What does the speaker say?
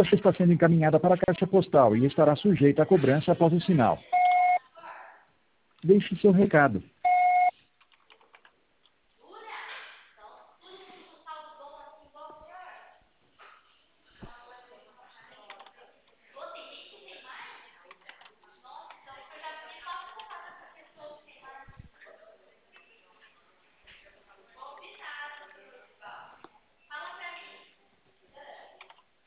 está sendo encaminhada para a caixa postal e estará sujeita à cobrança após o sinal. Deixe seu recado.